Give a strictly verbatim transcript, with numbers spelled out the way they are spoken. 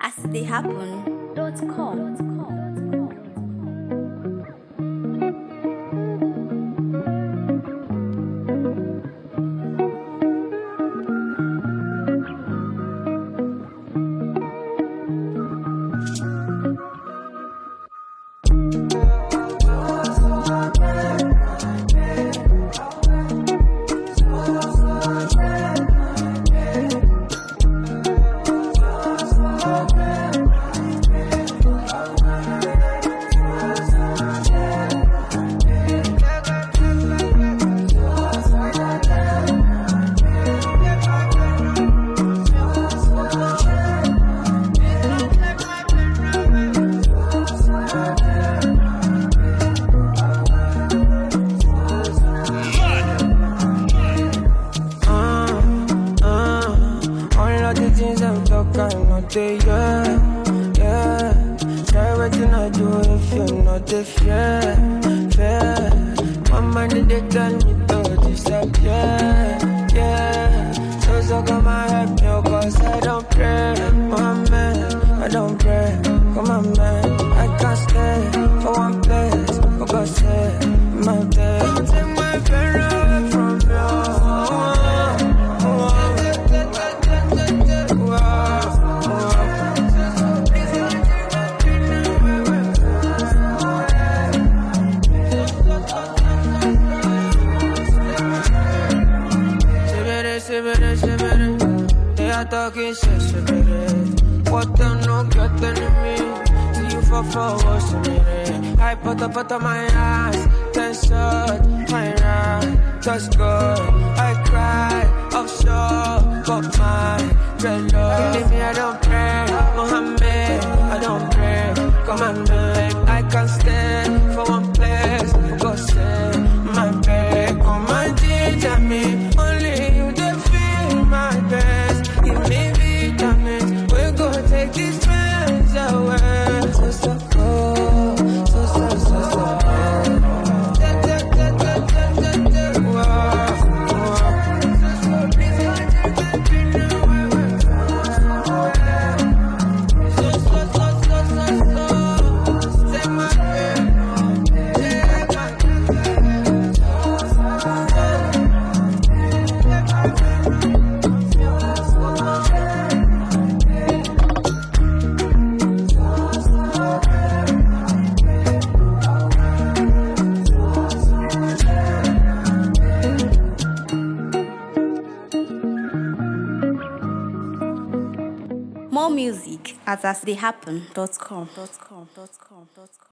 as they happen dot com. Yeah, yeah. Try waiting I do if you're not a fair, fair. My mind they tell me to disappear, yeah. So so come and help me, cause I don't pray. My man, I don't pray. Come on, man, I can't stay for one place. For God's sake, my day. Don't take my pain away from you. They are talking shit, shit, baby. What the no get enemy? See you for forward, to me. I put up out of my eyes, ten shot, my right, just good. I cry, offshore, got my dreadlock. Believe me, I don't pray, Mohammed, I don't pray. Come on, man, I can't stand for one place. Go say my bed, come and teach me. Only you the feel my best. Give me vitamins, we go take these friends away. So so cold, so so so so cold. More music at as they happen dot com.